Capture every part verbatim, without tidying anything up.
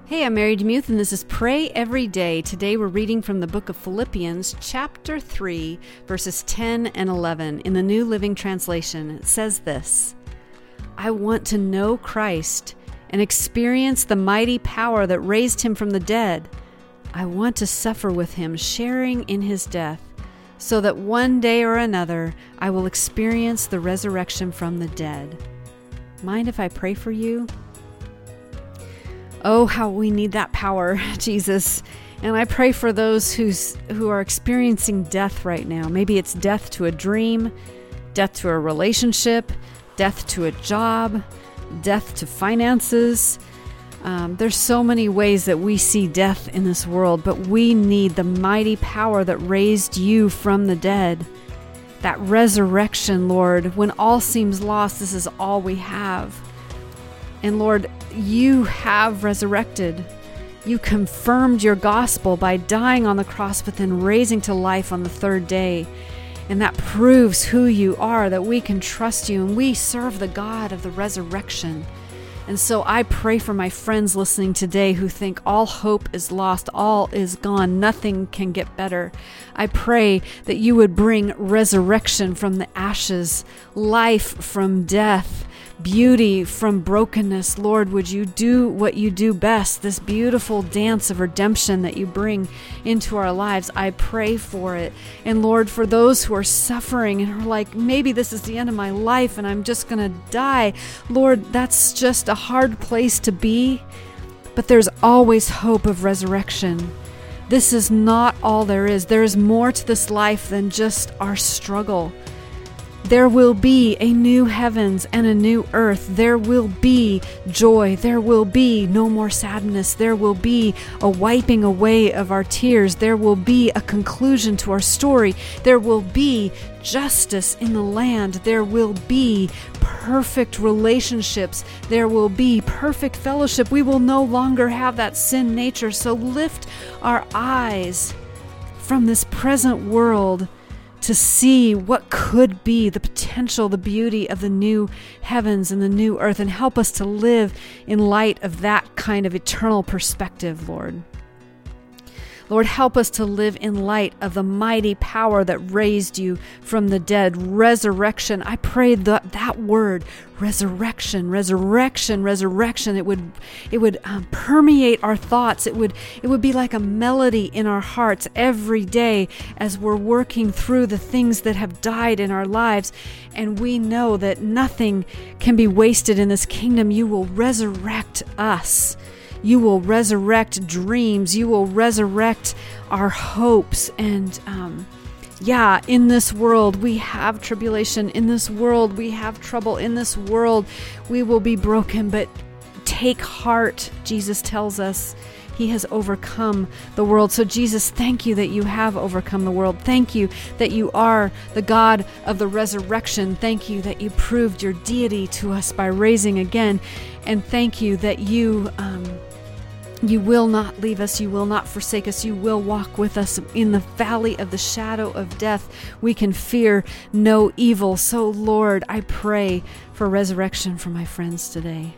Hey, I'm Mary DeMuth, and this is Pray Every Day. Today we're reading from the book of Philippians, chapter three, verses ten and eleven. In the New Living Translation, it says this: I want to know Christ and experience the mighty power that raised him from the dead. I want to suffer with him, sharing in his death, so that one day or another I will experience the resurrection from the dead. Mind if I pray for you? Oh, how we need that power, Jesus. And I pray for those who's, who are experiencing death right now. Maybe it's death to a dream, death to a relationship, death to a job, death to finances. Um, there's so many ways that we see death in this world, but we need the mighty power that raised you from the dead. That resurrection, Lord, when all seems lost, this is all we have. And Lord, you have resurrected. You confirmed your gospel by dying on the cross, but then raising to life on the third day. And that proves who you are, that we can trust you, and we serve the God of the resurrection. And so I pray for my friends listening today who think all hope is lost, all is gone, nothing can get better. I pray that you would bring resurrection from the ashes, life from death, beauty from brokenness. Lord, would you do what you do best, this beautiful dance of redemption that you bring into our lives. I pray for it. And Lord, for those who are suffering and are like, maybe this is the end of my life and I'm just going to die. Lord, that's just a hard place to be, but there's always hope of resurrection. This is not all there is. There is more to this life than just our struggle. There will be a new heavens and a new earth. There will be joy. There will be no more sadness. There will be a wiping away of our tears. There will be a conclusion to our story. There will be justice in the land. There will be perfect relationships. There will be perfect fellowship. We will no longer have that sin nature. So lift our eyes from this present world to see what could be the potential, the beauty of the new heavens and the new earth, and help us to live in light of that kind of eternal perspective, Lord. Lord, help us to live in light of the mighty power that raised you from the dead. Resurrection. I pray that that word, resurrection, resurrection, resurrection, it would it would um, permeate our thoughts. It would it would be like a melody in our hearts every day as we're working through the things that have died in our lives. And we know that nothing can be wasted in this kingdom. You will resurrect us. You will resurrect dreams. You will resurrect our hopes. And um, yeah, in this world, we have tribulation. In this world, we have trouble. In this world, we will be broken. But take heart, Jesus tells us. He has overcome the world. So Jesus, thank you that you have overcome the world. Thank you that you are the God of the resurrection. Thank you that you proved your deity to us by raising again. And thank you that you... Um, You will not leave us. You will not forsake us. You will walk with us in the valley of the shadow of death. We can fear no evil. So, Lord, I pray for resurrection for my friends today.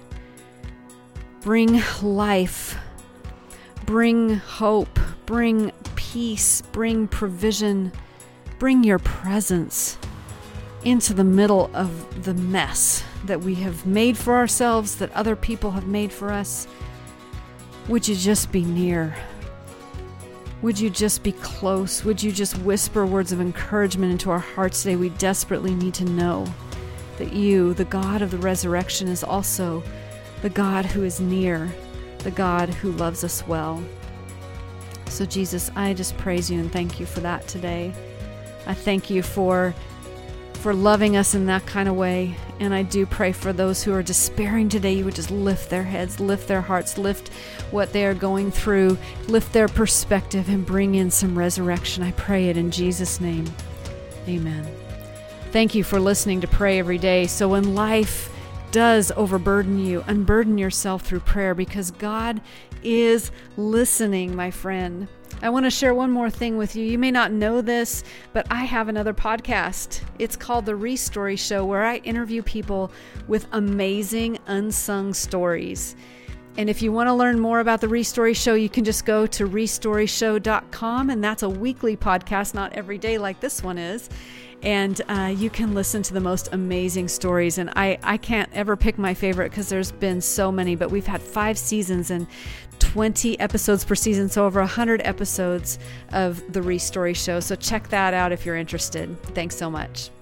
Bring life. Bring hope. Bring peace. Bring provision. Bring your presence into the middle of the mess that we have made for ourselves, that other people have made for us. Would you just be near? Would you just be close? Would you just whisper words of encouragement into our hearts today? We desperately need to know that you, the God of the resurrection, is also the God who is near, the God who loves us well. So Jesus, I just praise you and thank you for that today. I thank you for for loving us in that kind of way. And I do pray for those who are despairing today, you would just lift their heads, lift their hearts, lift what they are going through, lift their perspective, and bring in some resurrection. I pray it in Jesus' name. Amen. Thank you for listening to Pray Every Day. So when life does overburden you, unburden yourself through prayer, because God is listening, my friend. I want to share one more thing with you. You may not know this, but I have another podcast. It's called The Restory Show, where I interview people with amazing unsung stories. And if you want to learn more about the Restory Show, you can just go to restory show dot com, and that's a weekly podcast, not every day like this one is. And uh, you can listen to the most amazing stories. And I, I can't ever pick my favorite because there's been so many, but we've had five seasons and twenty episodes per season, so over one hundred episodes of the Restory Show. So check that out if you're interested. Thanks so much.